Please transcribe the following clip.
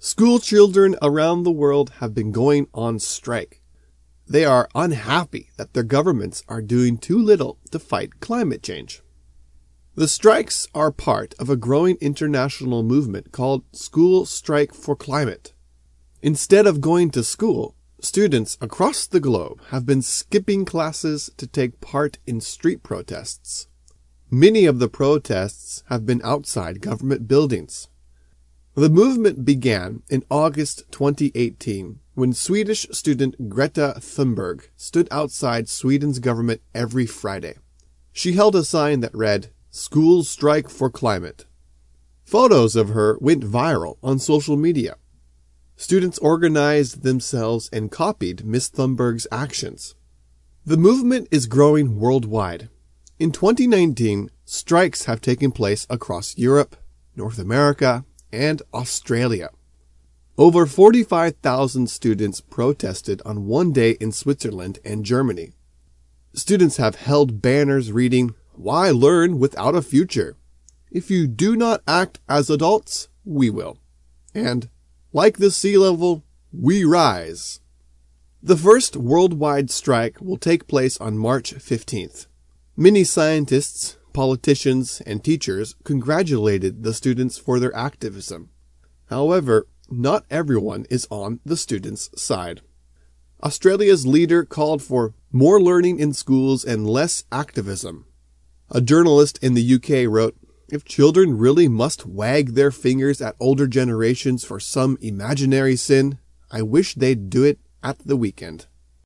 School children around the world have been going on strike. They are unhappy that their governments are doing too little to fight climate change. The strikes are part of a growing international movement called School Strike for Climate. Instead of going to school, students across the globe have been skipping classes to take part in street protests. Many of the protests have been outside government buildings. The movement began in August 2018 when Swedish student Greta Thunberg stood outside Sweden's government every Friday. She held a sign that read, "School Strike for Climate." Photos of her went viral on social media. Students organized themselves and copied Ms. Thunberg's actions. The movement is growing worldwide. In 2019, strikes have taken place across Europe, North America, and Australia. Over 45,000 students protested on one day in Switzerland and Germany. Students have held banners reading, "Why learn without a future? If you do not act as adults, we will." And, "Like the sea level, we rise." The first worldwide strike will take place on March 15th. Many scientists, politicians, and teachers congratulated the students for their activism. However, not everyone is on the students' side. Australia's leader called for more learning in schools and less activism. A journalist in the UK wrote, "If children really must wag their fingers at older generations for some imaginary sin, I wish they'd do it at the weekend."